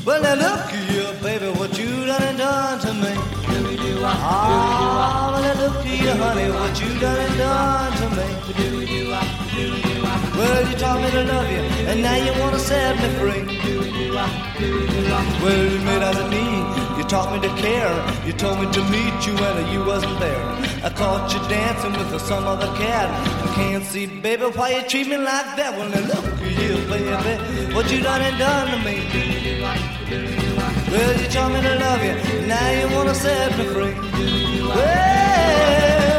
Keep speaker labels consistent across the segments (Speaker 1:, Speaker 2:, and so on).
Speaker 1: Well, now look here, baby, what you done to me. Ah, well, now look here, honey, what you done to me. Well, you taught me to love you, and now you wanna set me free. Well, you made as a need, you taught me to care. You told me to meet you when you wasn't there. I caught you dancing with some other cat. I can't see, baby, why you treat me like that. Well, now look here, baby, what you done to me. Well, you taught me to love you, now you wanna set me free. Well,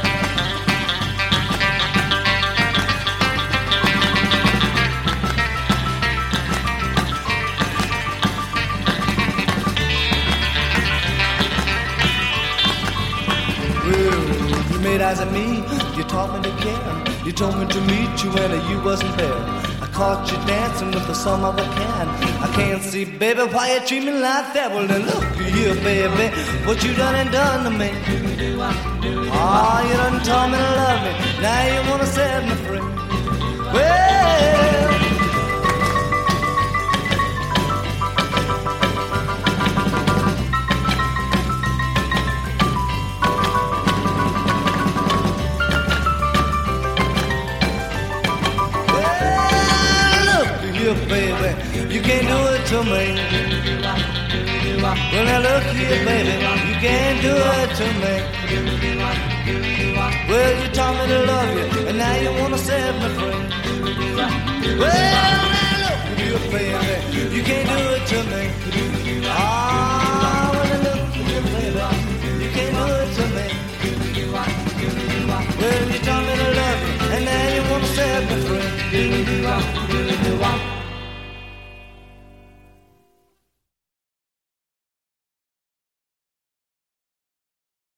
Speaker 1: you made eyes at me, you taught me to care. You told me to meet you when you wasn't there. I caught you dancing with some other cat. I can't see, baby, why you treat me like that. Well, then look here, baby, what you done to me. Ah, you done told me to love me, now you wanna set me free. Well, baby, you can't do it to me. Well, now look here, baby, you can't do it to me. Well, you taught me to love you, and now you wanna set me free. Well, now look here, baby, you can't do it to me. Ah, well, now look here, baby, you can't do it to me. Well, you taught me to love you, and now you wanna set me free.